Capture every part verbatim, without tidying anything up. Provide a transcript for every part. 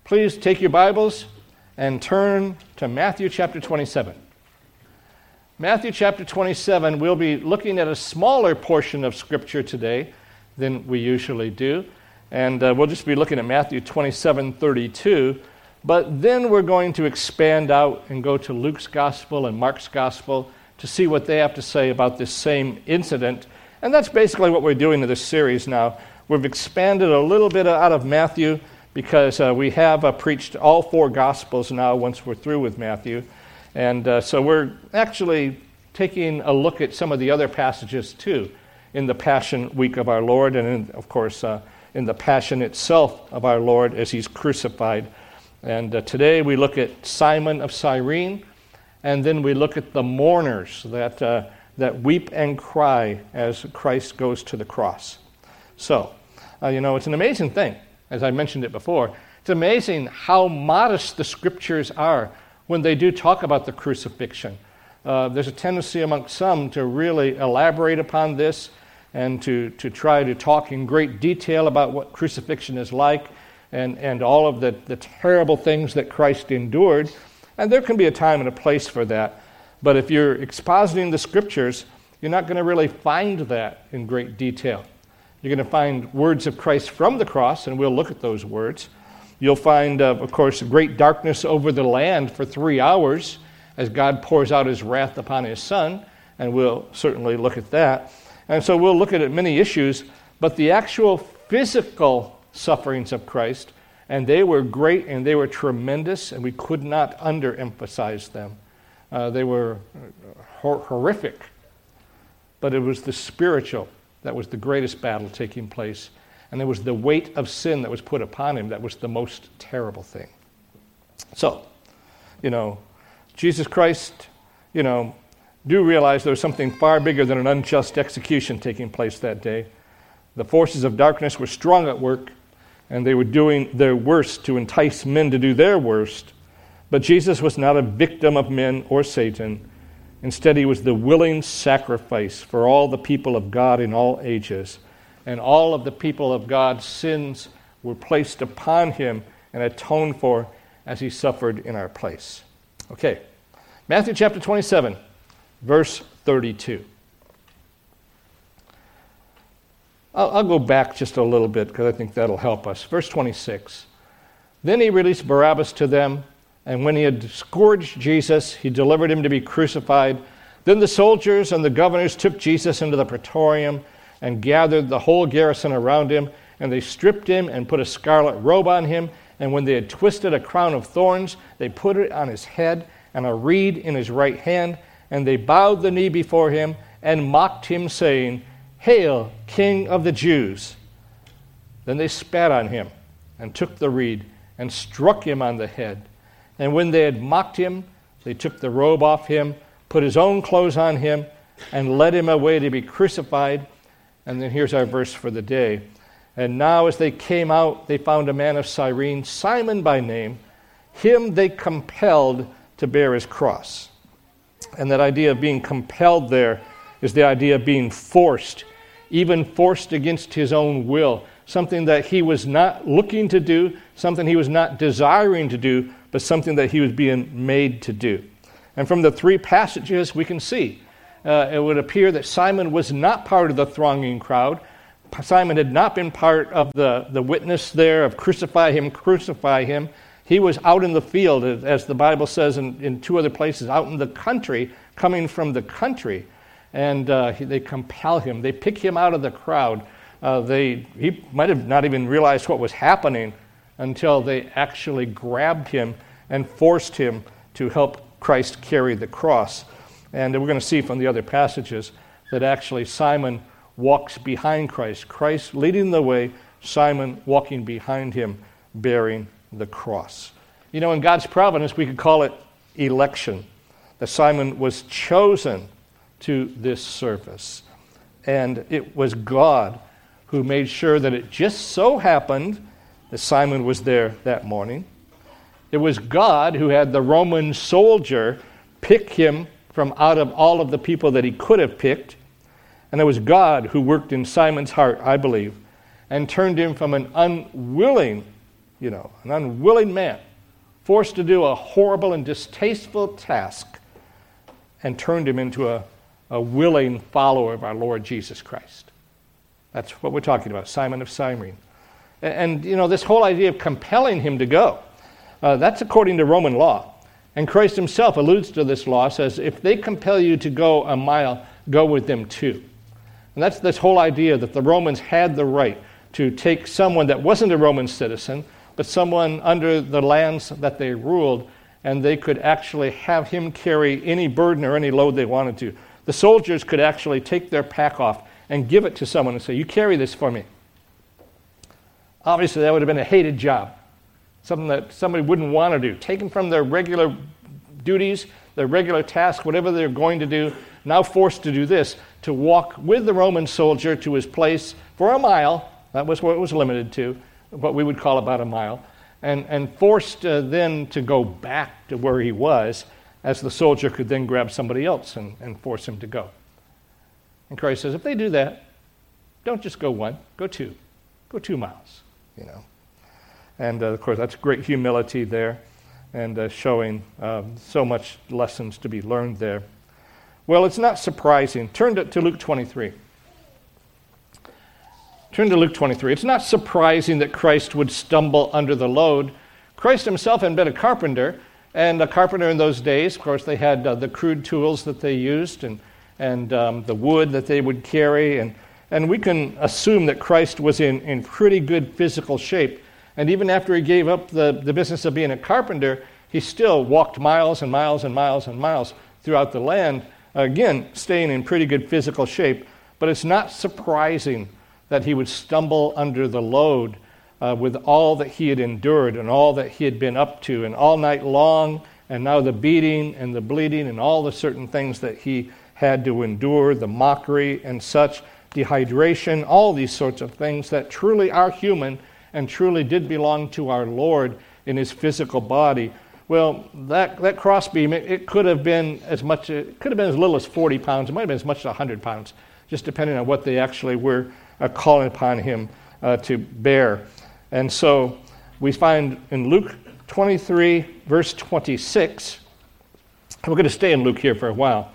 please take your Bibles and turn to Matthew chapter twenty-seven. Matthew chapter twenty-seven, we'll be looking at a smaller portion of Scripture today than we usually do. And uh, we'll just be looking at Matthew twenty-seven thirty-two. But then we're going to expand out and go to Luke's Gospel and Mark's Gospel to see what they have to say about this same incident. And that's basically what we're doing in this series now. We've expanded a little bit out of Matthew because uh, we have uh, preached all four Gospels now once we're through with Matthew. And uh, so we're actually taking a look at some of the other passages too in the Passion Week of our Lord and, in, of course, uh, in the Passion itself of our Lord as he's crucified. And uh, today we look at Simon of Cyrene, and then we look at the mourners that uh, that weep and cry as Christ goes to the cross. So, uh, you know, it's an amazing thing, as I mentioned it before. It's amazing how modest the Scriptures are when they do talk about the crucifixion. Uh, there's a tendency amongst some to really elaborate upon this and to, to try to talk in great detail about what crucifixion is like and, and all of the, the terrible things that Christ endured. And there can be a time and a place for that. But if you're expositing the Scriptures, you're not going to really find that in great detail. You're going to find words of Christ from the cross, and we'll look at those words. You'll find, uh, of course, great darkness over the land for three hours as God pours out his wrath upon his Son, and we'll certainly look at that. And so we'll look at many issues, but the actual physical sufferings of Christ, and they were great and they were tremendous, and we could not underemphasize them. Uh, they were hor- horrific, but it was the spiritual that was the greatest battle taking place. And it was the weight of sin that was put upon him that was the most terrible thing. So, you know, Jesus Christ, you know, do realize there was something far bigger than an unjust execution taking place that day. The forces of darkness were strong at work, and they were doing their worst to entice men to do their worst. But Jesus was not a victim of men or Satan. Instead, he was the willing sacrifice for all the people of God in all ages. And all of the people of God's sins were placed upon him and atoned for as he suffered in our place. Okay, Matthew chapter twenty-seven, verse thirty-two. I'll, I'll go back just a little bit because I think that'll help us. Verse twenty-six. Then he released Barabbas to them, and when he had scourged Jesus, he delivered him to be crucified. Then the soldiers and the governors took Jesus into the praetorium and gathered the whole garrison around him, and they stripped him and put a scarlet robe on him, and when they had twisted a crown of thorns, they put it on his head and a reed in his right hand, and they bowed the knee before him and mocked him, saying, "Hail, King of the Jews!" Then they spat on him and took the reed and struck him on the head. And when they had mocked him, they took the robe off him, put his own clothes on him, and led him away to be crucified. And then here's our verse for the day. And now as they came out, they found a man of Cyrene, Simon by name. Him they compelled to bear his cross. And that idea of being compelled there is the idea of being forced, even forced against his own will, something that he was not looking to do, something he was not desiring to do, but something that he was being made to do. And from the three passages we can see, Uh, it would appear that Simon was not part of the thronging crowd. Simon had not been part of the, the witness there of crucify him, crucify him. He was out in the field, as the Bible says in, in two other places, out in the country, coming from the country. And uh, he, they compel him. They pick him out of the crowd. Uh, they He might have not even realized what was happening until they actually grabbed him and forced him to help Christ carry the cross. And we're going to see from the other passages that actually Simon walks behind Christ. Christ leading the way, Simon walking behind him, bearing the cross. You know, in God's providence, we could call it election. That Simon was chosen to this service. And it was God who made sure that it just so happened that Simon was there that morning. It was God who had the Roman soldier pick him from out of all of the people that he could have picked. And it was God who worked in Simon's heart, I believe, and turned him from an unwilling you know, an unwilling man, forced to do a horrible and distasteful task, and turned him into a, a willing follower of our Lord Jesus Christ. That's what we're talking about, Simon of Cyrene. And, and you know, this whole idea of compelling him to go, uh, that's according to Roman law. And Christ himself alludes to this law, says, if they compel you to go a mile, go with them too. And that's this whole idea that the Romans had the right to take someone that wasn't a Roman citizen, but someone under the lands that they ruled, and they could actually have him carry any burden or any load they wanted to. The soldiers could actually take their pack off and give it to someone and say, you carry this for me. Obviously, that would have been a hated job, something that somebody wouldn't want to do. Taken from their regular duties, their regular tasks, whatever they're going to do, now forced to do this, to walk with the Roman soldier to his place for a mile. That was what it was limited to, what we would call about a mile. And, and forced uh, then to go back to where he was, as the soldier could then grab somebody else and, and force him to go. And Christ says, if they do that, don't just go one, go two. Go two miles, you know. And, uh, of course, that's great humility there, and uh, showing um, so much lessons to be learned there. Well, it's not surprising. Turn to, to Luke twenty-three. Turn to Luke twenty-three. It's not surprising that Christ would stumble under the load. Christ himself had been a carpenter, and a carpenter in those days, of course, they had uh, the crude tools that they used and, and um, the wood that they would carry. And, and we can assume that Christ was in, in pretty good physical shape. And even after he gave up the, the business of being a carpenter, he still walked miles and miles and miles and miles throughout the land, again, staying in pretty good physical shape. But it's not surprising that he would stumble under the load uh, with all that he had endured and all that he had been up to, and all night long, and now the beating and the bleeding and all the certain things that he had to endure, the mockery and such, dehydration, all these sorts of things that truly are human and truly did belong to our Lord in his physical body. Well, that, that crossbeam, it, it could have been as much, it could have been as little as forty pounds. It might have been as much as one hundred pounds, just depending on what they actually were uh, calling upon him uh, to bear. And so we find in Luke twenty-three, verse twenty-six, and we're going to stay in Luke here for a while.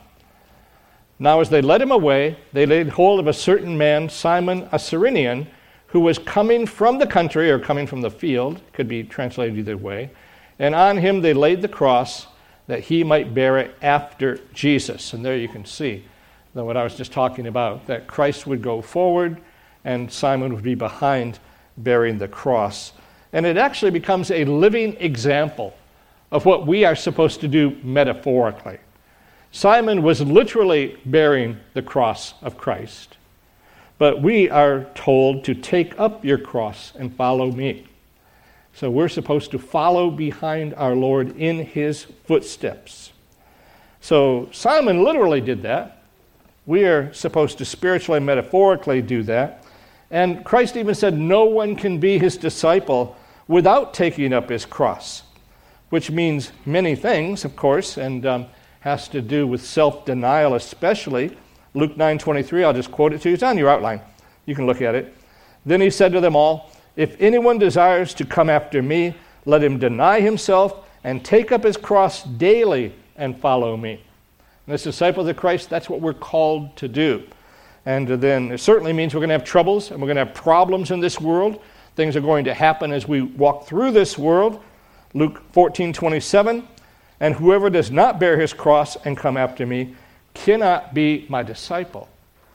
Now as they led him away, they laid hold of a certain man, Simon a Cyrenian, who was coming from the country, or coming from the field, could be translated either way, and on him they laid the cross that he might bear it after Jesus. And there you can see what I was just talking about, that Christ would go forward and Simon would be behind bearing the cross. And it actually becomes a living example of what we are supposed to do metaphorically. Simon was literally bearing the cross of Christ, but we are told to take up your cross and follow me. So we're supposed to follow behind our Lord in his footsteps. So Simon literally did that. We are supposed to spiritually and metaphorically do that. And Christ even said no one can be his disciple without taking up his cross, which means many things, of course, and um, has to do with self-denial especially. Luke nine twenty-three, I'll just quote it to you. It's on your outline. You can look at it. Then he said to them all, if anyone desires to come after me, let him deny himself and take up his cross daily and follow me. And as disciples of Christ, that's what we're called to do. And then it certainly means we're going to have troubles and we're going to have problems in this world. Things are going to happen as we walk through this world. Luke fourteen twenty-seven, and whoever does not bear his cross and come after me cannot be my disciple.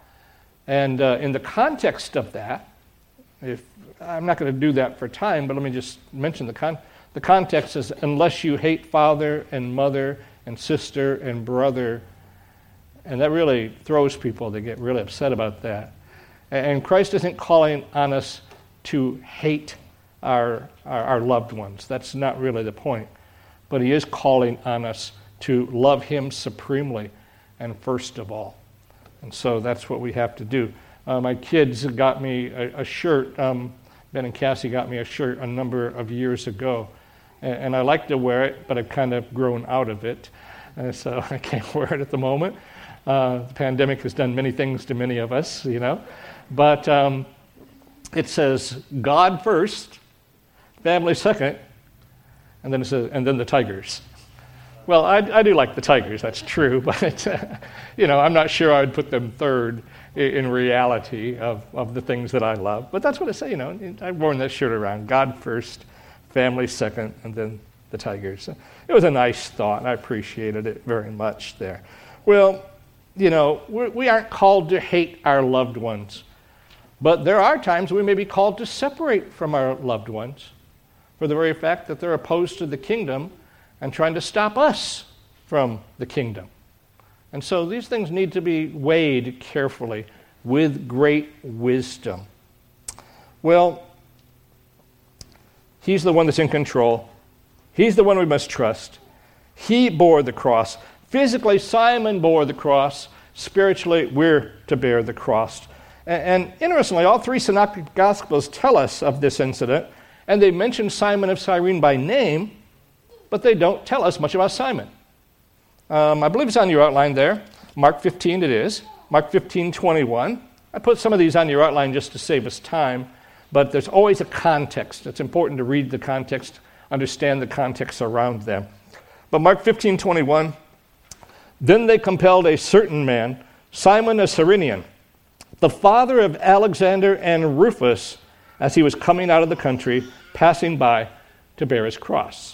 And uh, in the context of that, if I'm not going to do that for time, but let me just mention the con. The context is, unless you hate father and mother and sister and brother, and that really throws people. They get really upset about that. And Christ isn't calling on us to hate our, our, our loved ones. That's not really the point. But he is calling on us to love him supremely and first of all. And so that's what we have to do. Uh, my kids got me a, a shirt. Um, Ben and Cassie got me a shirt a number of years ago. And, and I like to wear it, but I've kind of grown out of it. And so I can't wear it at the moment. Uh, the pandemic has done many things to many of us, you know. But um, it says, God first, family second, and then it says, and then the Tigers. Well, I, I do like the Tigers, that's true, but uh, you know, I'm not sure I would put them third in, in reality of, of the things that I love. But that's what I say, you know, I've worn that shirt around. God first, family second, and then the Tigers. It was a nice thought, and I appreciated it very much there. Well, you know, we're, we aren't called to hate our loved ones, but there are times we may be called to separate from our loved ones for the very fact that they're opposed to the kingdom and trying to stop us from the kingdom. And so these things need to be weighed carefully with great wisdom. Well, he's the one that's in control. He's the one we must trust. He bore the cross. Physically, Simon bore the cross. Spiritually, we're to bear the cross. And, and interestingly, all three synoptic gospels tell us of this incident, and they mention Simon of Cyrene by name, but they don't tell us much about Simon. Um, I believe it's on your outline there. Mark fifteen it is. Mark fifteen twenty-one. I put some of these on your outline just to save us time, but there's always a context. It's important to read the context, understand the context around them. But Mark fifteen twenty-one, then they compelled a certain man, Simon a Cyrenian, the father of Alexander and Rufus, as he was coming out of the country, passing by to bear his cross.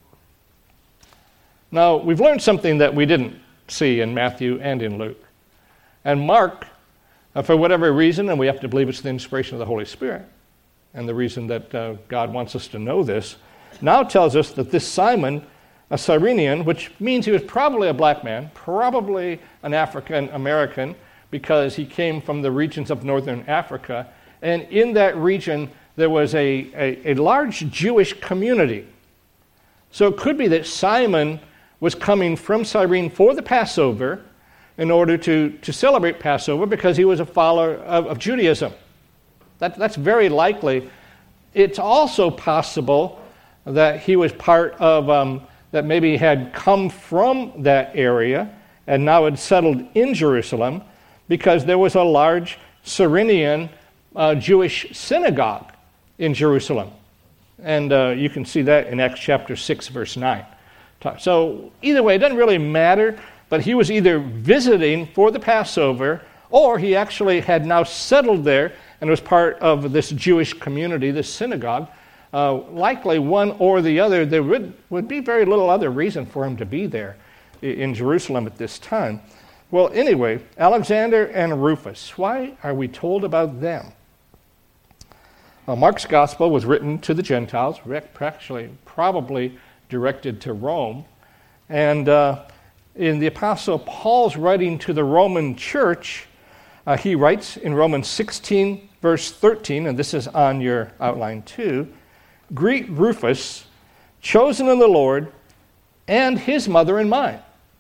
Now, we've learned something that we didn't see in Matthew and in Luke. And Mark, uh, for whatever reason, and we have to believe it's the inspiration of the Holy Spirit, and the reason that uh, God wants us to know this, now tells us that this Simon, a Cyrenian, which means he was probably a black man, probably an African American, because he came from the regions of northern Africa, and in that region there was a, a, a large Jewish community. So it could be that Simon was coming from Cyrene for the Passover in order to, to celebrate Passover because he was a follower of, of Judaism. That, that's very likely. It's also possible that he was part of, um, that maybe had come from that area and now had settled in Jerusalem because there was a large Cyrenian uh, Jewish synagogue in Jerusalem. And uh, you can see that in Acts chapter six, verse nine. So either way, it doesn't really matter, but he was either visiting for the Passover, or he actually had now settled there and was part of this Jewish community, this synagogue. Uh, likely one or the other. There would, would be very little other reason for him to be there in Jerusalem at this time. Well, anyway, Alexander and Rufus, why are we told about them? Well, Mark's gospel was written to the Gentiles, actually probably directed to Rome. And uh, in the Apostle Paul's writing to the Roman church, uh, he writes in Romans sixteen, verse thirteen, and this is on your outline too, greet Rufus, chosen in the Lord, and his mother and mine.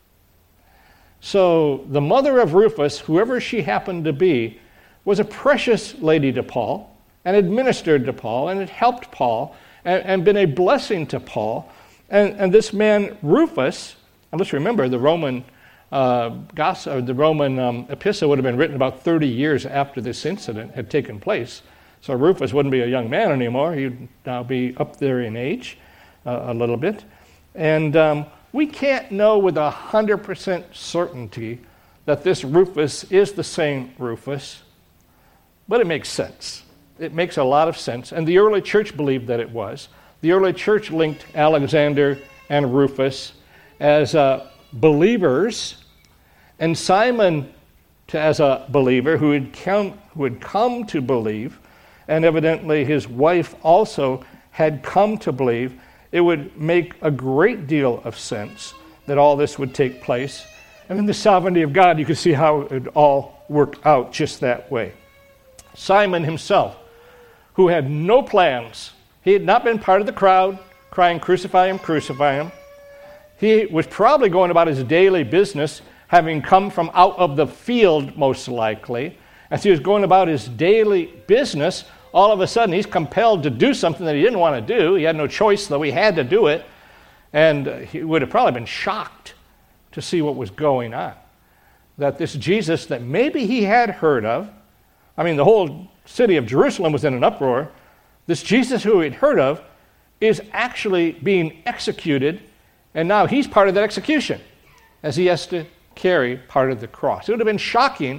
So the mother of Rufus, whoever she happened to be, was a precious lady to Paul, and administered to Paul, and it helped Paul, and, and been a blessing to Paul. And, and this man, Rufus, and let's remember, the Roman uh, gospel, or the Roman um, epistle would have been written about thirty years after this incident had taken place. So Rufus wouldn't be a young man anymore. He'd now be up there in age uh, a little bit. And um, we can't know with one hundred percent certainty that this Rufus is the same Rufus, but it makes sense. It makes a lot of sense. And the early church believed that it was. The early church linked Alexander and Rufus as uh, believers, and Simon to, as a believer who had, come, who had come to believe, and evidently his wife also had come to believe. It would make a great deal of sense that all this would take place. And in the sovereignty of God, you can see how it would all work out just that way. Simon himself, who had no plans, he had not been part of the crowd crying, "Crucify him, crucify him." He was probably going about his daily business, having come from out of the field, most likely. As he was going about his daily business, all of a sudden he's compelled to do something that he didn't want to do. He had no choice, though he had to do it. And he would have probably been shocked to see what was going on. That this Jesus that maybe he had heard of, I mean, the whole city of Jerusalem was in an uproar. This Jesus who he'd heard of is actually being executed, and now he's part of that execution as he has to carry part of the cross. It would have been shocking.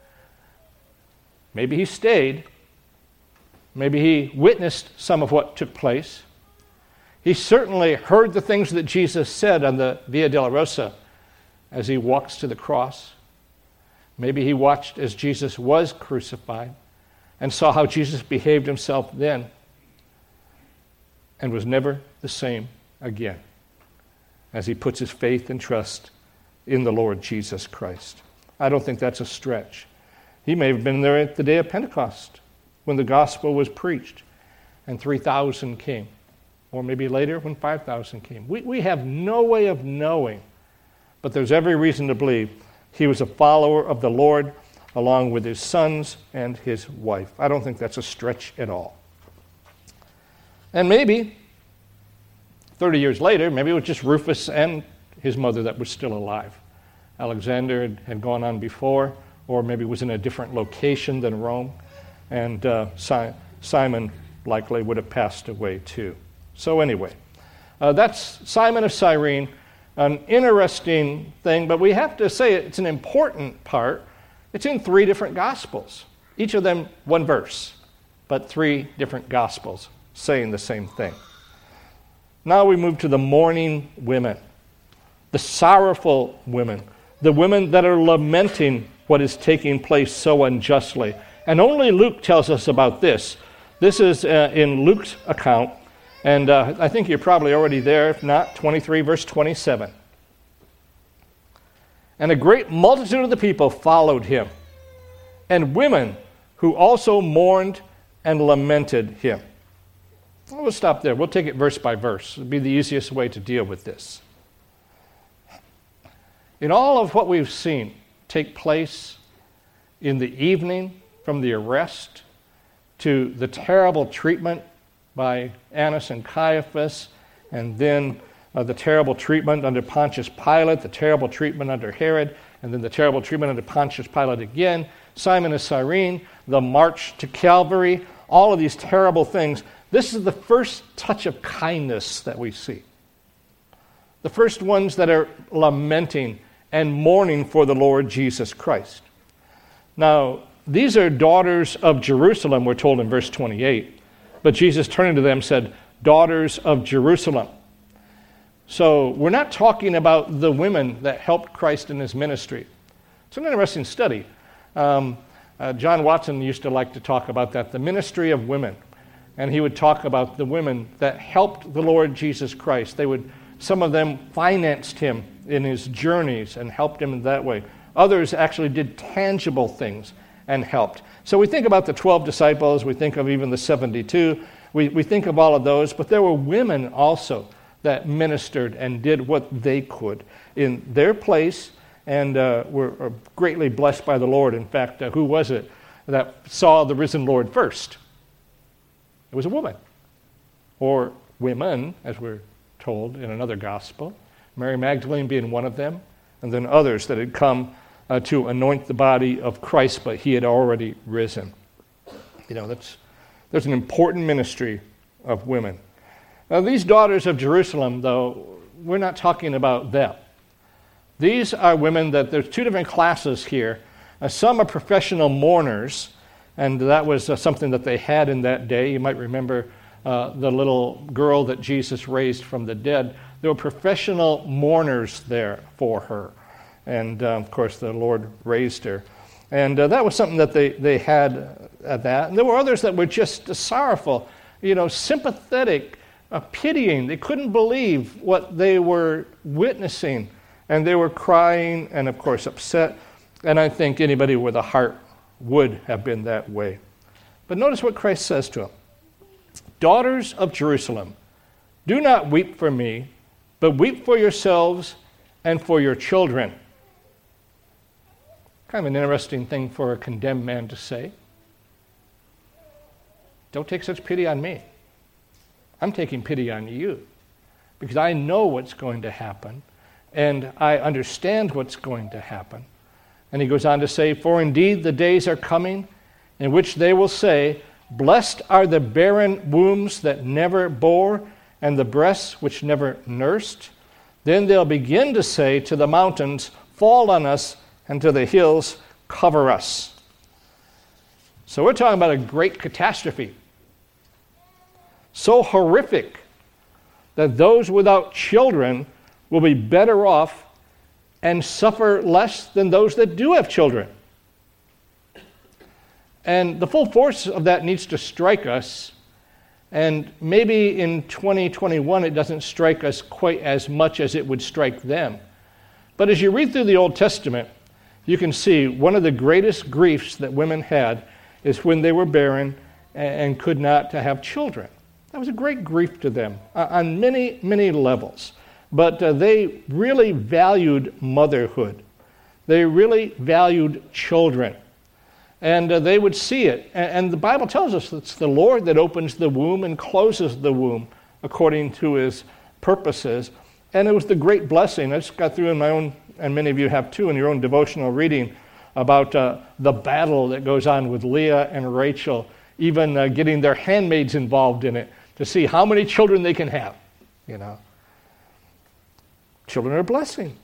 Maybe he stayed. Maybe he witnessed some of what took place. He certainly heard the things that Jesus said on the Via Dolorosa as he walks to the cross. Maybe he watched as Jesus was crucified and saw how Jesus behaved himself then and was never the same again as he puts his faith and trust in the Lord Jesus Christ. I don't think that's a stretch. He may have been there at the day of Pentecost when the gospel was preached and three thousand came, or maybe later when five thousand came. We, we have no way of knowing, but there's every reason to believe he was a follower of the Lord along with his sons and his wife. I don't think that's a stretch at all. And maybe thirty years later, maybe it was just Rufus and his mother that was still alive. Alexander had, had gone on before, or maybe was in a different location than Rome, and uh, si- Simon likely would have passed away too. So anyway, uh, that's Simon of Cyrene, an interesting thing, but we have to say it's an important part. It's in three different Gospels, each of them one verse, but three different Gospels saying the same thing. Now we move to the mourning women, the sorrowful women, the women that are lamenting what is taking place so unjustly. And only Luke tells us about this. This is uh, in Luke's account, and uh, I think you're probably already there, if not, twenty-three, verse twenty-seven. And a great multitude of the people followed him, and women who also mourned and lamented him. Well, we'll stop there. We'll take it verse by verse. It'll be the easiest way to deal with this. In all of what we've seen take place in the evening, from the arrest to the terrible treatment by Annas and Caiaphas, and then uh, the terrible treatment under Pontius Pilate, the terrible treatment under Herod, and then the terrible treatment under Pontius Pilate again, Simon of Cyrene, the march to Calvary, all of these terrible things. This is the first touch of kindness that we see. The first ones that are lamenting and mourning for the Lord Jesus Christ. Now, these are daughters of Jerusalem, we're told in verse twenty-eight. But Jesus turning to them said, daughters of Jerusalem. So we're not talking about the women that helped Christ in his ministry. It's an interesting study. Um, uh, John Watson used to like to talk about that, the ministry of women. And he would talk about the women that helped the Lord Jesus Christ. They would, some of them financed him in his journeys and helped him in that way. Others actually did tangible things and helped. So we think about the twelve disciples, we think of even the seventy-two, we, we think of all of those, but there were women also that ministered and did what they could in their place and uh, were greatly blessed by the Lord. In fact, uh, who was it that saw the risen Lord first? It was a woman, or women, as we're told in another gospel, Mary Magdalene being one of them, and then others that had come uh, to anoint the body of Christ, but he had already risen. You know, that's there's an important ministry of women. Now, these daughters of Jerusalem, though, we're not talking about them. These are women that there's two different classes here. Uh, some are professional mourners, and that was uh, something that they had in that day. You might remember uh, the little girl that Jesus raised from the dead. There were professional mourners there for her. And, uh, of course, the Lord raised her. And uh, that was something that they, they had at that. And there were others that were just uh, sorrowful, you know, sympathetic, uh, pitying. They couldn't believe what they were witnessing. And they were crying and, of course, upset. And I think anybody with a heart would have been that way. But notice what Christ says to them. Daughters of Jerusalem, do not weep for me, but weep for yourselves and for your children. Kind of an interesting thing for a condemned man to say. Don't take such pity on me. I'm taking pity on you because I know what's going to happen and I understand what's going to happen. And he goes on to say, for indeed the days are coming in which they will say, blessed are the barren wombs that never bore, and the breasts which never nursed? Then they'll begin to say to the mountains, fall on us, and to the hills, cover us. So we're talking about a great catastrophe. So horrific that those without children will be better off and suffer less than those that do have children. And the full force of that needs to strike us. And maybe in twenty twenty-one it doesn't strike us quite as much as it would strike them. But as you read through the Old Testament, you can see one of the greatest griefs that women had is when they were barren and could not have children. That was a great grief to them on many, many levels. But uh, they really valued motherhood. They really valued children. And uh, they would see it. And, and the Bible tells us it's the Lord that opens the womb and closes the womb according to his purposes. And it was the great blessing. I just got through in my own, and many of you have too, in your own devotional reading about uh, the battle that goes on with Leah and Rachel, even uh, getting their handmaids involved in it to see how many children they can have, you know. Children are a blessing.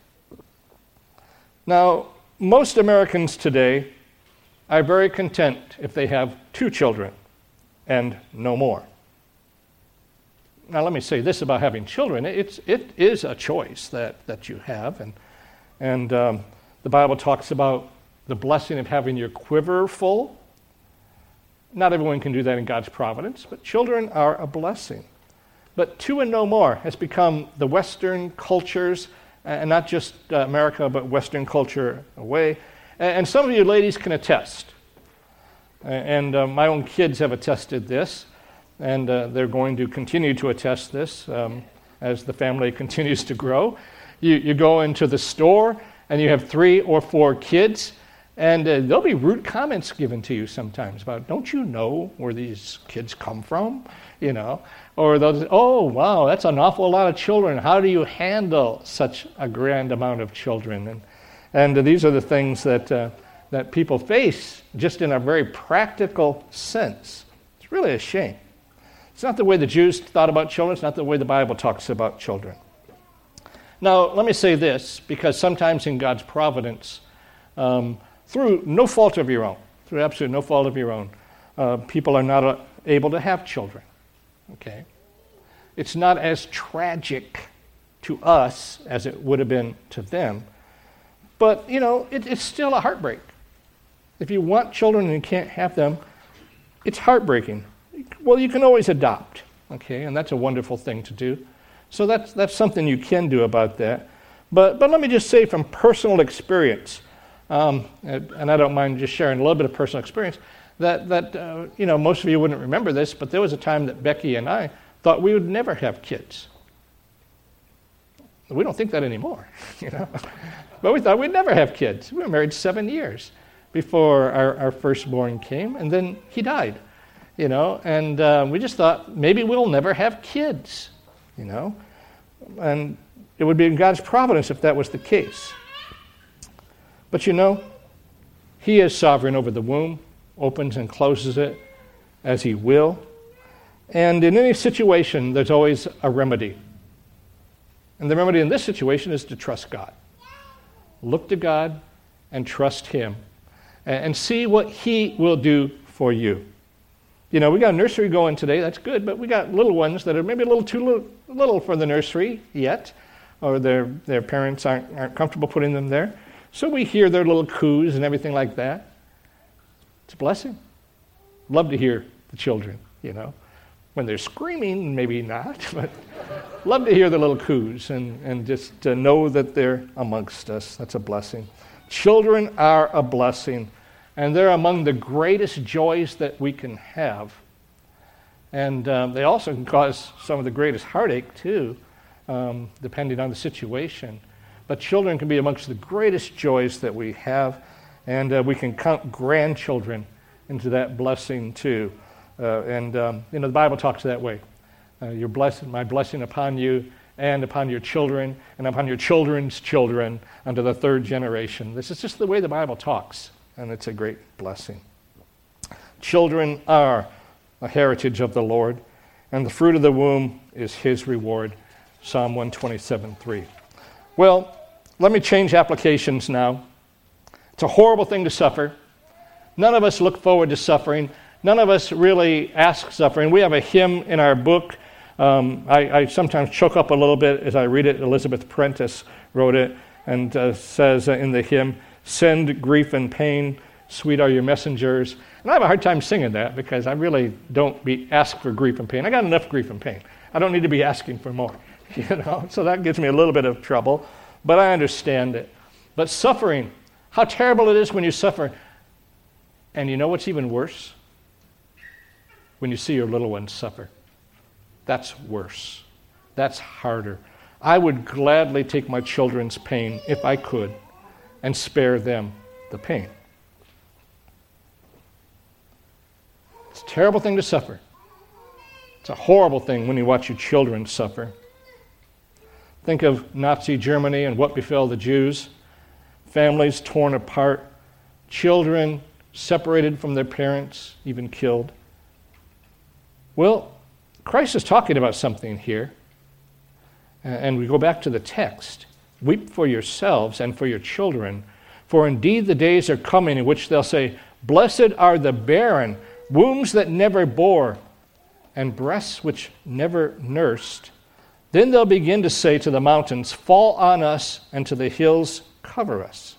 Now, most Americans today are very content if they have two children and no more. Now, let me say this about having children. It's, it is a choice that, that you have. And, and um, the Bible talks about the blessing of having your quiver full. Not everyone can do that in God's providence, but children are a blessing. But two and no more has become the Western cultures, and not just uh, America, but Western culture away. And, and some of you ladies can attest. And uh, my own kids have attested this, and uh, they're going to continue to attest this um, as the family continues to grow. You, you go into the store, and you have three or four kids, and uh, there'll be rude comments given to you sometimes about, don't you know where these kids come from? You know, or they'll say, oh, wow, that's an awful lot of children. How do you handle such a grand amount of children? And, and uh, these are the things that... Uh, that people face just in a very practical sense. It's really a shame. It's not the way the Jews thought about children. It's not the way the Bible talks about children. Now, let me say this, because sometimes in God's providence, um, through no fault of your own, through absolutely no fault of your own, uh, people are not uh, able to have children. Okay? It's not as tragic to us as it would have been to them, but, you know, it, it's still a heartbreak. If you want children and you can't have them, it's heartbreaking. Well, you can always adopt, okay, and that's a wonderful thing to do. So that's that's something you can do about that. But but let me just say from personal experience, um, and, and I don't mind just sharing a little bit of personal experience, that, that uh, you know, most of you wouldn't remember this, but there was a time that Becky and I thought we would never have kids. We don't think that anymore, you know. But we thought we'd never have kids. We were married seven years before our, our firstborn came, and then he died, you know. And uh, we just thought maybe we'll never have kids, you know. And it would be in God's providence if that was the case. But you know, he is sovereign over the womb, opens and closes it as he will. And in any situation, there's always a remedy. And the remedy in this situation is to trust God. Look to God and trust him and see what he will do for you. You know, we got a nursery going today, that's good, but we got little ones that are maybe a little too little, little for the nursery yet, or their their parents aren't, aren't comfortable putting them there. So we hear their little coos and everything like that. It's a blessing. Love to hear the children, you know. When they're screaming, maybe not, but love to hear the little coos and, and just to know that they're amongst us. That's a blessing. Children are a blessing, and they're among the greatest joys that we can have. And um, they also can cause some of the greatest heartache, too, um, depending on the situation. But children can be amongst the greatest joys that we have, and uh, we can count grandchildren into that blessing, too. Uh, and, um, you know, the Bible talks that way. Uh, your blessing, my blessing upon you and upon your children and upon your children's children unto the third generation. This is just the way the Bible talks, and it's a great blessing. Children are a heritage of the Lord, and the fruit of the womb is his reward. Psalm one twenty-seven, three. Well, let me change applications now. It's a horrible thing to suffer. None of us look forward to suffering. None of us really ask suffering. We have a hymn in our book. Um, I, I sometimes choke up a little bit as I read it. Elizabeth Prentice wrote it and uh, says uh, in the hymn, "Send grief and pain, sweet are your messengers." And I have a hard time singing that because I really don't be ask for grief and pain. I got enough grief and pain. I don't need to be asking for more, you know. So that gives me a little bit of trouble, but I understand it. But suffering, how terrible it is when you suffer. And you know what's even worse? When you see your little ones suffer. That's worse. That's harder. I would gladly take my children's pain, if I could, and spare them the pain. It's a terrible thing to suffer. It's a horrible thing when you watch your children suffer. Think of Nazi Germany and what befell the Jews. Families torn apart, children separated from their parents, even killed. Well, Christ is talking about something here. And we go back to the text. Weep for yourselves and for your children, for indeed the days are coming in which they'll say, "Blessed are the barren, wombs that never bore, and breasts which never nursed." Then they'll begin to say to the mountains, "Fall on us," and to the hills, "Cover us."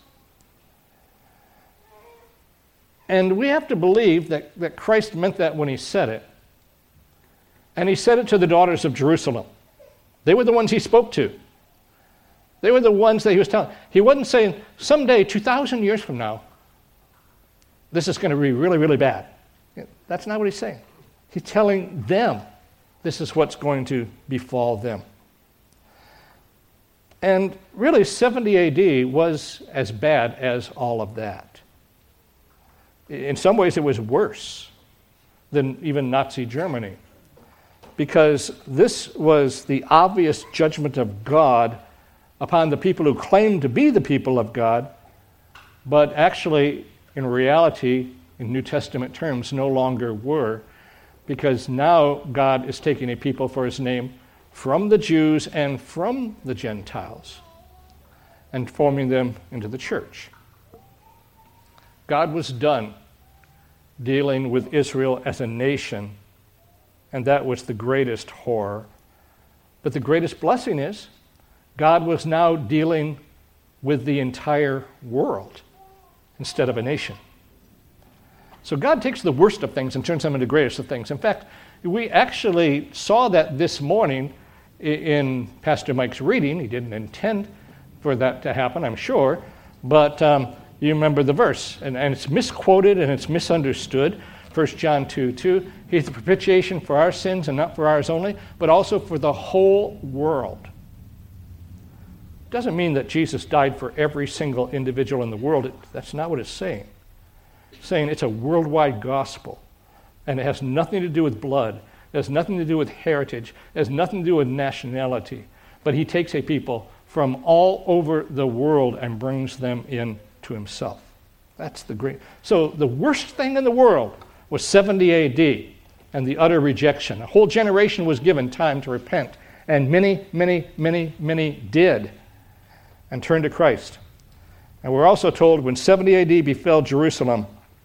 And we have to believe that, that Christ meant that when he said it. And he said it to the daughters of Jerusalem. They were the ones he spoke to. They were the ones that he was telling. He wasn't saying, someday, two thousand years from now, this is going to be really, really bad. That's not what he's saying. He's telling them this is what's going to befall them. And really, seventy A D was as bad as all of that. In some ways, it was worse than even Nazi Germany, because this was the obvious judgment of God upon the people who claimed to be the people of God, but actually, in reality, in New Testament terms, no longer were, because now God is taking a people for his name from the Jews and from the Gentiles and forming them into the church. God was done dealing with Israel as a nation, and that was the greatest horror. But the greatest blessing is God was now dealing with the entire world instead of a nation. So God takes the worst of things and turns them into the greatest of things. In fact, we actually saw that this morning in Pastor Mike's reading. He didn't intend for that to happen, I'm sure, but um, you remember the verse, and, and it's misquoted and it's misunderstood. First John two two, he's the propitiation for our sins, and not for ours only, but also for the whole world. Doesn't mean that Jesus died for every single individual in the world. It, that's not what it's saying. It's saying it's a worldwide gospel, and it has nothing to do with blood. It has nothing to do with heritage. It has nothing to do with nationality. But he takes a people from all over the world and brings them in to himself. That's the great. So the worst thing in the world was seventy A D and the utter rejection. A whole generation was given time to repent, and many, many, many, many did and turned to Christ. And we're also told when seventy A D befell Jerusalem,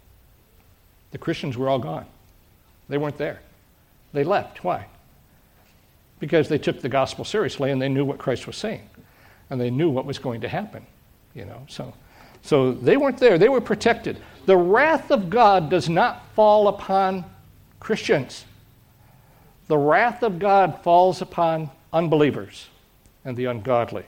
the Christians were all gone. They weren't there. They left. Why? Because they took the gospel seriously and they knew what Christ was saying. And they knew what was going to happen. You know, so so they weren't there. They were protected. The wrath of God does not fall upon Christians. The wrath of God falls upon unbelievers and the ungodly.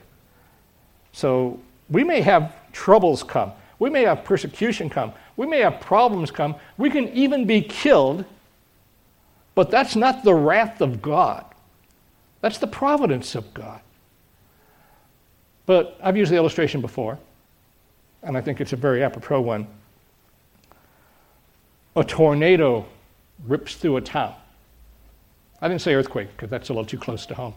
So we may have troubles come. We may have persecution come. We may have problems come. We can even be killed. But that's not the wrath of God. That's the providence of God. But I've used the illustration before, and I think it's a very apropos one. A tornado rips through a town. I didn't say earthquake because that's a little too close to home.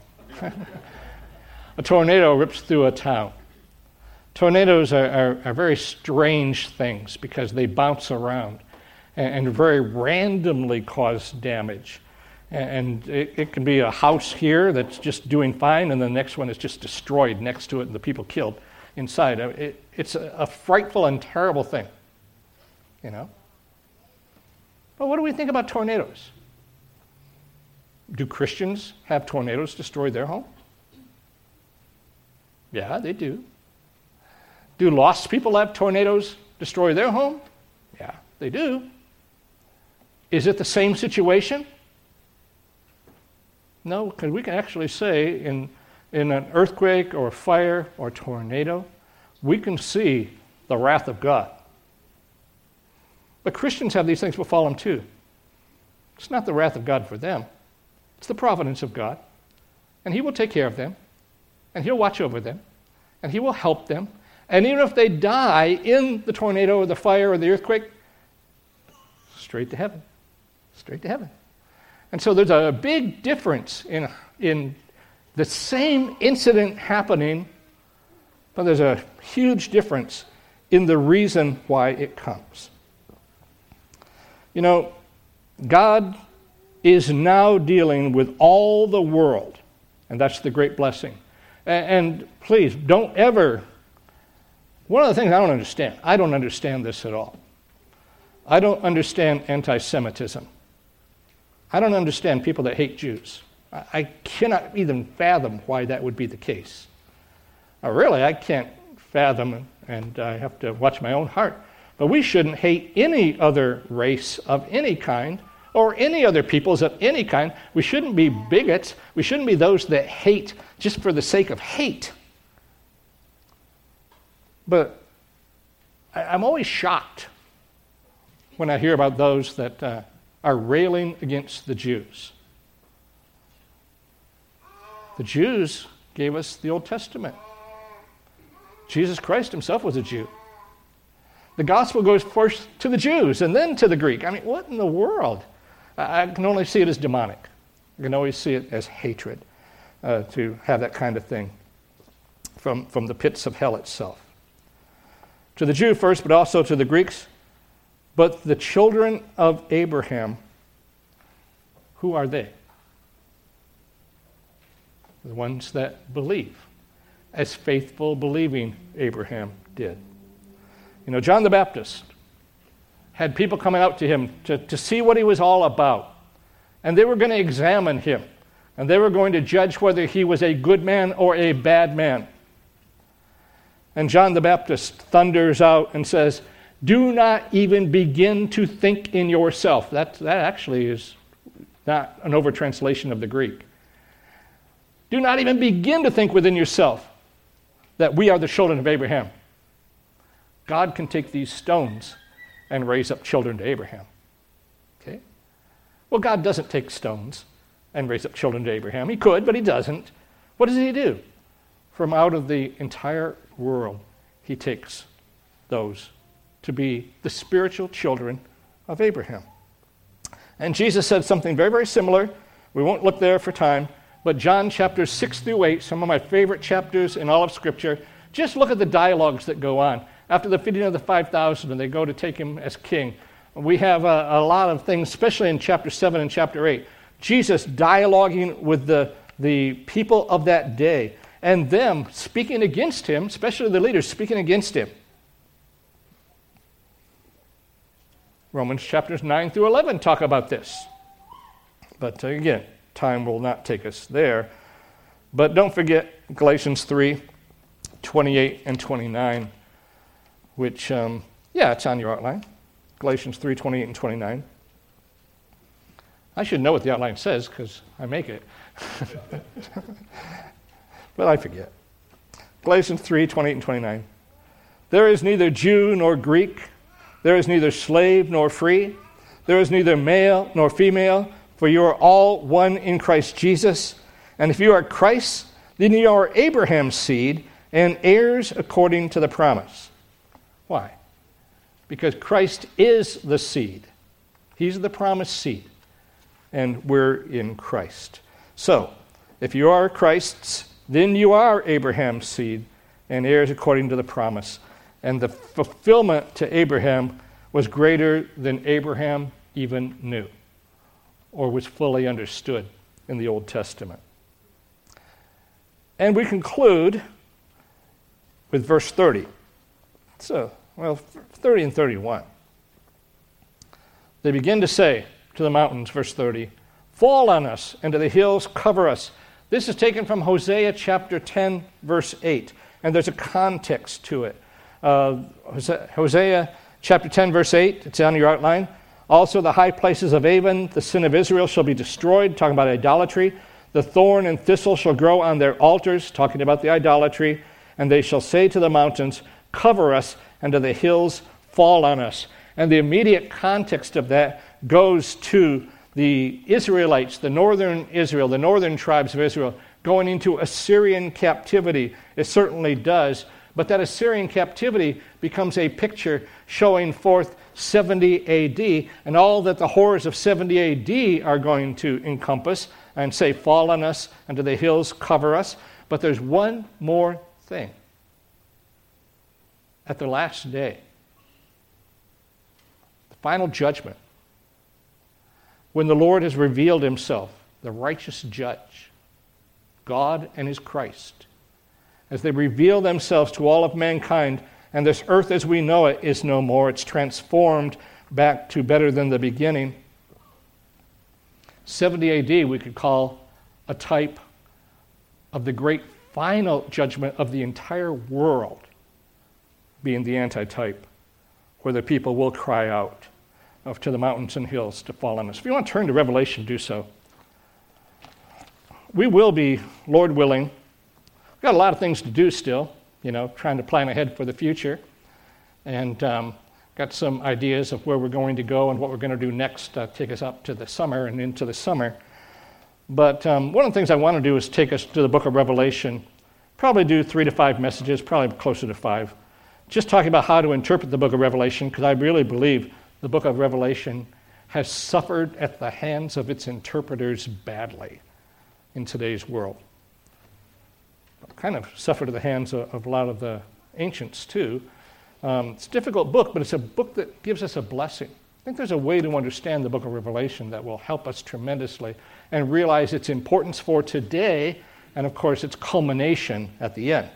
A tornado rips through a town. Tornadoes are, are, are very strange things because they bounce around and, and very randomly cause damage. And it, it can be a house here that's just doing fine, and the next one is just destroyed next to it, and the people killed inside. It, it's a, a frightful and terrible thing, you know. But what do we think about tornadoes? Do Christians have tornadoes destroy their home? Yeah, they do. Do lost people have tornadoes destroy their home? Yeah, they do. Is it the same situation? No, because we can actually say in, in an earthquake or a fire or a tornado, we can see the wrath of God. But Christians have these things befall them too. It's not the wrath of God for them. It's the providence of God. And He will take care of them. And He'll watch over them. And He will help them. And even if they die in the tornado or the fire or the earthquake, straight to heaven. Straight to heaven. And so there's a big difference in, in the same incident happening, but there's a huge difference in the reason why it comes. You know, God is now dealing with all the world, and that's the great blessing. And, and please, don't ever, one of the things I don't understand, I don't understand this at all. I don't understand anti-Semitism. I don't understand people that hate Jews. I, I cannot even fathom why that would be the case. Uh, really, I can't fathom, and I have to watch my own heart. But we shouldn't hate any other race of any kind or any other peoples of any kind. We shouldn't be bigots. We shouldn't be those that hate just for the sake of hate. But I, I'm always shocked when I hear about those that uh, are railing against the Jews. The Jews gave us the Old Testament. Jesus Christ Himself was a Jew. The gospel goes first to the Jews and then to the Greek. I mean, what in the world? I can only see it as demonic. I can always see it as hatred uh, to have that kind of thing from, from the pits of hell itself. To the Jew first, but also to the Greeks. But the children of Abraham, who are they? The ones that believe, as faithful, believing Abraham did. You know, John the Baptist had people coming out to him to, to see what he was all about. And they were going to examine him. And they were going to judge whether he was a good man or a bad man. And John the Baptist thunders out and says, "Do not even begin to think in yourself." That, that actually is not an over-translation of the Greek. Do not even begin to think within yourself that we are the children of Abraham. God can take these stones and raise up children to Abraham. Okay? Well, God doesn't take stones and raise up children to Abraham. He could, but He doesn't. What does He do? From out of the entire world, He takes those to be the spiritual children of Abraham. And Jesus said something very, very similar. We won't look there for time, but John chapters six through eight, some of my favorite chapters in all of Scripture, just look at the dialogues that go on. After the feeding of the five thousand, and they go to take Him as king, we have a, a lot of things, especially in chapter seven and chapter eight. Jesus dialoguing with the, the people of that day, and them speaking against Him, especially the leaders speaking against Him. Romans chapters nine through eleven talk about this. But again, time will not take us there. But don't forget Galatians three, twenty-eight and twenty-nine, which, um, yeah, it's on your outline. Galatians three, twenty-eight and twenty-nine. I should know what the outline says because I make it. But I forget. Galatians three, twenty-eight and twenty-nine. There is neither Jew nor Greek. There is neither slave nor free. There is neither male nor female, for you are all one in Christ Jesus. And if you are Christ's, then you are Abraham's seed and heirs according to the promise. Why? Because Christ is the seed. He's the promised seed. And we're in Christ. So, if you are Christ's, then you are Abraham's seed and heirs according to the promise. And the fulfillment to Abraham was greater than Abraham even knew. or was fully understood in the Old Testament. And we conclude with verse thirty. So, well, thirty and thirty-one. They begin to say to the mountains, verse thirty, fall on us, and to the hills cover us. This is taken from Hosea chapter ten, verse eight, and there's a context to it. Uh, Hosea chapter ten, verse eight, it's on your outline. Also the high places of Avon, the sin of Israel, shall be destroyed, talking about idolatry. The thorn and thistle shall grow on their altars, talking about the idolatry. And they shall say to the mountains, cover us, and to the hills, fall on us. And the immediate context of that goes to the Israelites, the northern Israel, the northern tribes of Israel, going into Assyrian captivity. It certainly does. But that Assyrian captivity becomes a picture showing forth seventy A D and all that the horrors of seventy A D are going to encompass and say, fall on us, and to the hills cover us. But there's one more thing. At the last day, the final judgment, when the Lord has revealed himself, the righteous judge, God and his Christ, as they reveal themselves to all of mankind, and this earth as we know it is no more. It's transformed back to better than the beginning. seventy A D we could call a type of the great final judgment of the entire world, being the antitype, where the people will cry out of to the mountains and hills to fall on us. If you want to turn to Revelation, do so. We will be, Lord willing, we've got a lot of things to do still, you know, trying to plan ahead for the future, and um, got some ideas of where we're going to go and what we're going to do next, uh, take us up to the summer and into the summer. But um, one of the things I want to do is take us to the book of Revelation, probably do three to five messages, probably closer to five, just talking about how to interpret the book of Revelation, because I really believe the book of Revelation has suffered at the hands of its interpreters badly in today's world. Kind of suffered at the hands of, of a lot of the ancients too. Um, it's a difficult book, but it's a book that gives us a blessing. I think there's a way to understand the book of Revelation that will help us tremendously and realize its importance for today and, of course, its culmination at the end.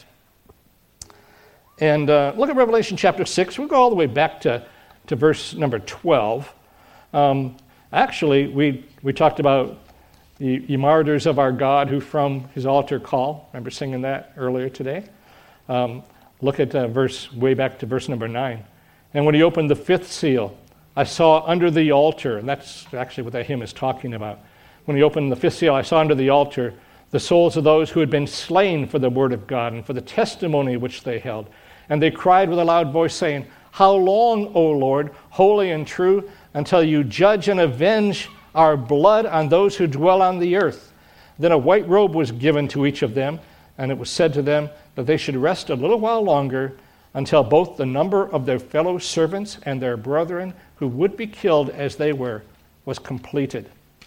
And uh, look at Revelation chapter six. We'll go all the way back to, to verse number twelve. Um, actually, we, we talked about the ye martyrs of our God who from his altar call. Remember singing that earlier today? Um, look at uh, verse, way back to verse number nine. And when he opened the fifth seal, I saw under the altar, and that's actually what that hymn is talking about. When he opened the fifth seal, I saw under the altar the souls of those who had been slain for the word of God and for the testimony which they held. And they cried with a loud voice, saying, how long, O Lord, holy and true, until you judge and avenge our blood on those who dwell on the earth? Then a white robe was given to each of them, and it was said to them that they should rest a little while longer until both the number of their fellow servants and their brethren who would be killed as they were was completed.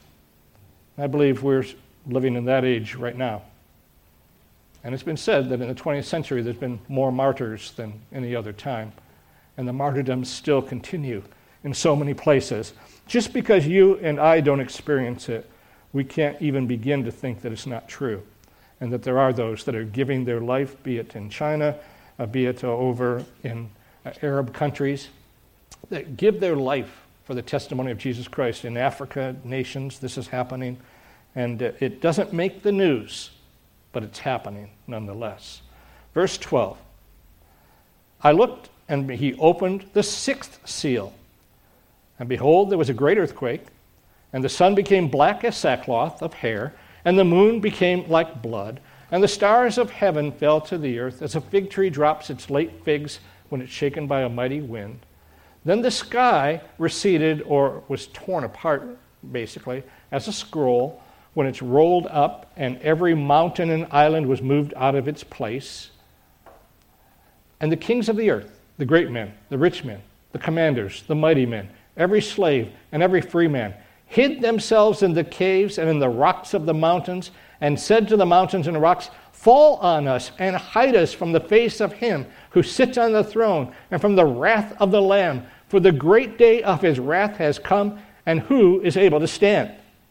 I believe we're living in that age right now. And it's been said that in the twentieth century there's been more martyrs than any other time. And the martyrdoms still continue in so many places. Just because you and I don't experience it, we can't even begin to think that it's not true. And that there are those that are giving their life, be it in China, uh, be it uh, over in uh, Arab countries, that give their life for the testimony of Jesus Christ. In Africa, nations, this is happening. And uh, it doesn't make the news, but it's happening nonetheless. Verse twelve, I looked, and he opened the sixth seal. And behold, there was a great earthquake, and the sun became black as sackcloth of hair, and the moon became like blood, and the stars of heaven fell to the earth, as a fig tree drops its late figs when it's shaken by a mighty wind. Then the sky receded, or was torn apart, basically, as a scroll, when it's rolled up, and every mountain and island was moved out of its place. And the kings of the earth, the great men, the rich men, the commanders, the mighty men, every slave and every free man, hid themselves in the caves and in the rocks of the mountains, and said to the mountains and rocks, fall on us and hide us from the face of him who sits on the throne and from the wrath of the Lamb. For the great day of his wrath has come, and who is able to stand?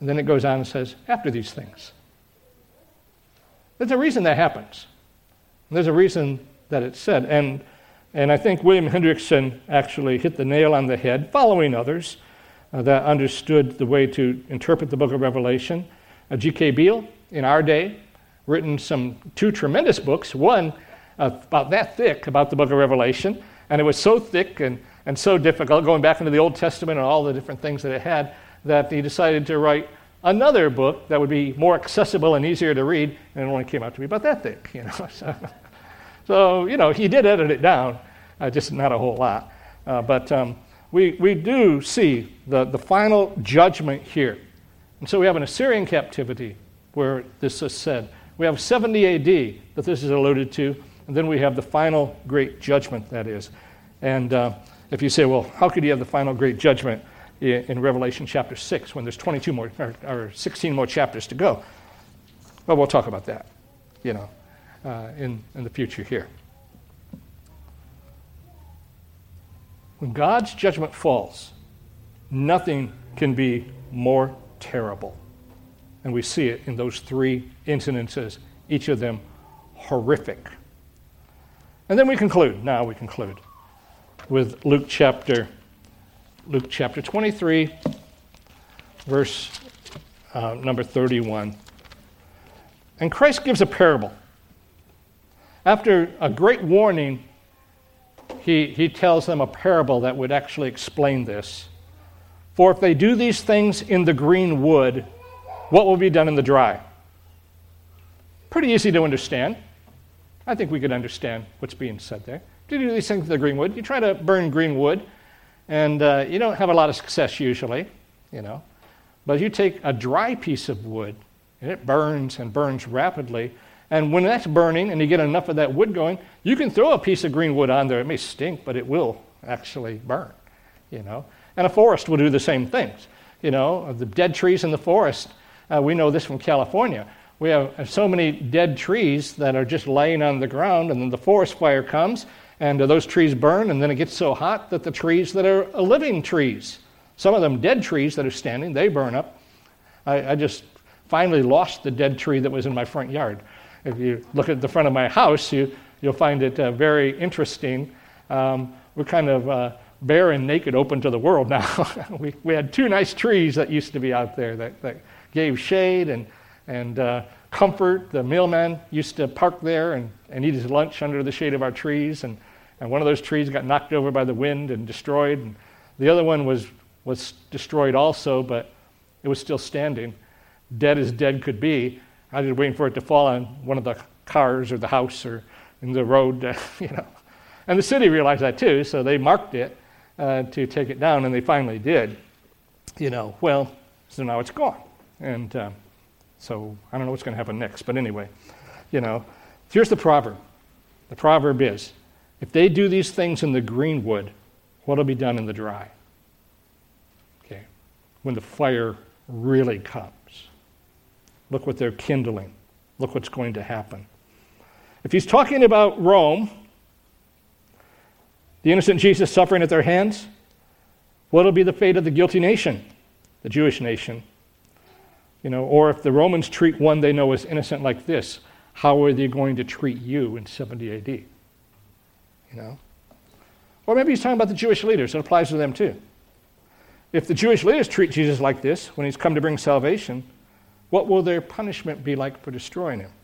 And then it goes on and says, after these things. There's a reason that happens. There's a reason that it's said. And and I think William Hendrickson actually hit the nail on the head, following others uh, that understood the way to interpret the book of Revelation. Uh, G K Beale, in our day, written some two tremendous books, one uh, about that thick about the book of Revelation, and it was so thick and, and so difficult, going back into the Old Testament and all the different things that it had, that he decided to write another book that would be more accessible and easier to read, and it only came out to be about that thick, you know. So, so you know, he did edit it down, uh, just not a whole lot. Uh, but um, we we do see the, the final judgment here. And so we have an Assyrian captivity where this is said. We have seventy A D that this is alluded to, and then we have the final great judgment, that is. And uh, if you say, well, how could you have the final great judgment in, in Revelation chapter six when there's twenty-two more, or, or sixteen more chapters to go? Well, we'll talk about that, you know, uh, in, in the future here. When God's judgment falls, nothing can be more terrible. And we see it in those three incidences, each of them horrific. And then we conclude, now we conclude, with Luke chapter, Luke chapter twenty-three, verse uh, number thirty-one. And Christ gives a parable. After a great warning, he, he tells them a parable that would actually explain this. For if they do these things in the green wood, what will be done in the dry? Pretty easy to understand. I think we could understand what's being said there. To do these things in the green wood, you try to burn green wood, and uh, you don't have a lot of success usually, you know. But you take a dry piece of wood, and it burns and burns rapidly, and when that's burning and you get enough of that wood going, you can throw a piece of green wood on there. It may stink, but it will actually burn, you know. And a forest will do the same things. You know, the dead trees in the forest, uh, we know this from California. We have so many dead trees that are just laying on the ground, and then the forest fire comes, and uh, those trees burn, and then it gets so hot that the trees that are living trees, some of them dead trees that are standing, they burn up. I, I just finally lost the dead tree that was in my front yard. If you look at the front of my house, you, you'll find it uh, very interesting. Um, we're kind of uh, bare and naked, open to the world now. we, we had two nice trees that used to be out there that, that gave shade and, and uh, comfort. The mailman used to park there and, and eat his lunch under the shade of our trees, and, and one of those trees got knocked over by the wind and destroyed, and the other one was, was destroyed also, but it was still standing, dead as dead could be. I was waiting for it to fall on one of the cars or the house or in the road, uh, you know. And the city realized that too, so they marked it uh, to take it down, and they finally did. You know, well, so now it's gone. And um, so I don't know what's going to happen next, but anyway, you know, here's the proverb. The proverb is, if they do these things in the green wood, what will be done in the dry? Okay, when the fire really comes. Look what they're kindling. Look what's going to happen. If he's talking about Rome, the innocent Jesus suffering at their hands, what will be the fate of the guilty nation, the Jewish nation? You know, or if the Romans treat one they know as innocent like this, how are they going to treat you in seventy A D? You know? Or maybe he's talking about the Jewish leaders. It applies to them too. If the Jewish leaders treat Jesus like this when he's come to bring salvation, what will their punishment be like for destroying him?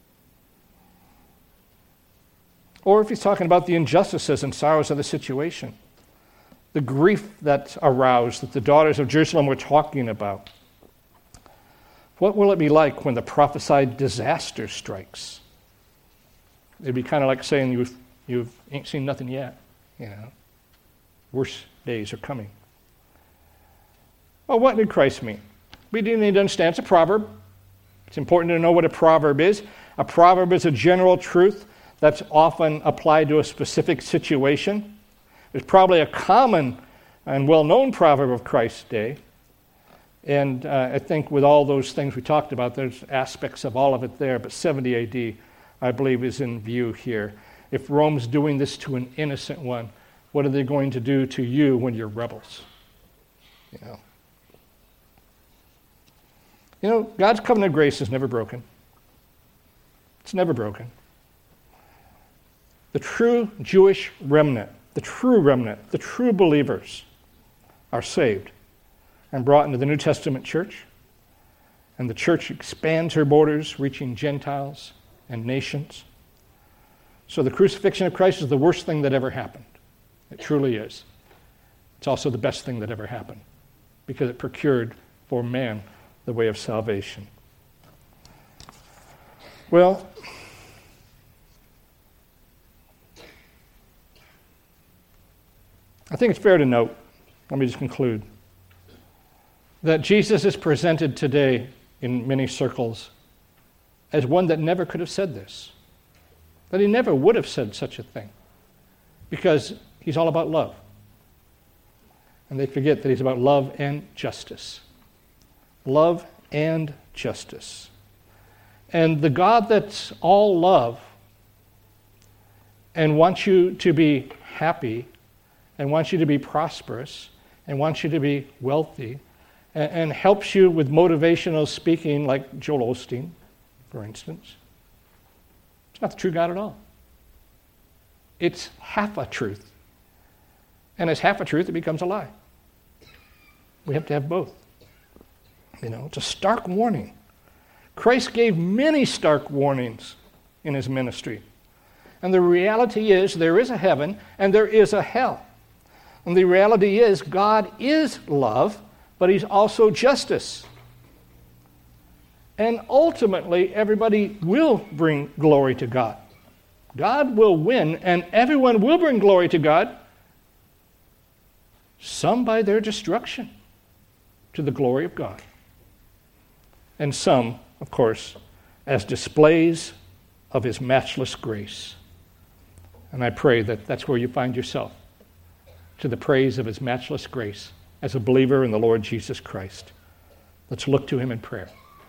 Or if he's talking about the injustices and sorrows of the situation, the grief that's aroused that the daughters of Jerusalem were talking about, what will it be like when the prophesied disaster strikes? It'd be kind of like saying you've, you've ain't seen nothing yet, you know. Worse days are coming. Well, what did Christ mean? We do need to understand it's a proverb. It's important to know what a proverb is. A proverb is a general truth that's often applied to a specific situation. There's probably a common and well-known proverb of Christ's day. And uh, I think with all those things we talked about, there's aspects of all of it there. But seventy A D, I believe, is in view here. If Rome's doing this to an innocent one, what are they going to do to you when you're rebels? You know. You know, God's covenant of grace is never broken. It's never broken. The true Jewish remnant, the true remnant, the true believers are saved and brought into the New Testament church. And the church expands her borders, reaching Gentiles and nations. So the crucifixion of Christ is the worst thing that ever happened. It truly is. It's also the best thing that ever happened because it procured for man the way of salvation. Well, I think it's fair to note, let me just conclude, that Jesus is presented today in many circles as one that never could have said this, that he never would have said such a thing, because he's all about love. And they forget that he's about love and justice. Love and justice. And the God that's all love and wants you to be happy and wants you to be prosperous and wants you to be wealthy and, and helps you with motivational speaking like Joel Osteen, for instance, it's not the true God at all. It's half a truth. And as half a truth, it becomes a lie. We have to have both. You know, it's a stark warning. Christ gave many stark warnings in his ministry. And the reality is there is a heaven and there is a hell. And the reality is God is love, but he's also justice. And ultimately, everybody will bring glory to God. God will win, and everyone will bring glory to God, some by their destruction to the glory of God. And some, of course, as displays of his matchless grace. And I pray that that's where you find yourself, to the praise of his matchless grace as a believer in the Lord Jesus Christ. Let's look to him in prayer.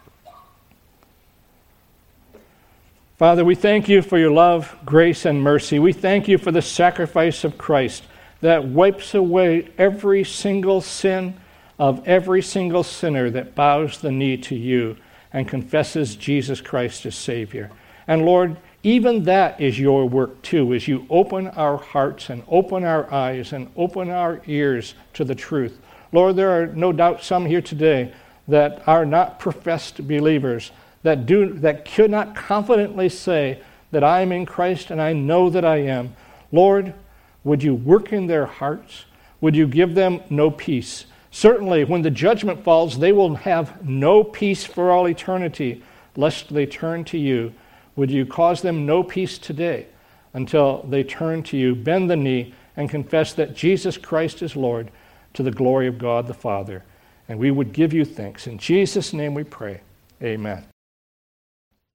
Father, we thank you for your love, grace, and mercy. We thank you for the sacrifice of Christ that wipes away every single sin of every single sinner that bows the knee to you and confesses Jesus Christ as Savior. And Lord, even that is your work too, as you open our hearts and open our eyes and open our ears to the truth. Lord, there are no doubt some here today that are not professed believers, that do that could not confidently say that I am in Christ and I know that I am. Lord, would you work in their hearts? Would you give them no peace? Certainly, when the judgment falls, they will have no peace for all eternity, lest they turn to you. Would you cause them no peace today until they turn to you, bend the knee, and confess that Jesus Christ is Lord to the glory of God the Father. And we would give you thanks. In Jesus' name we pray. Amen.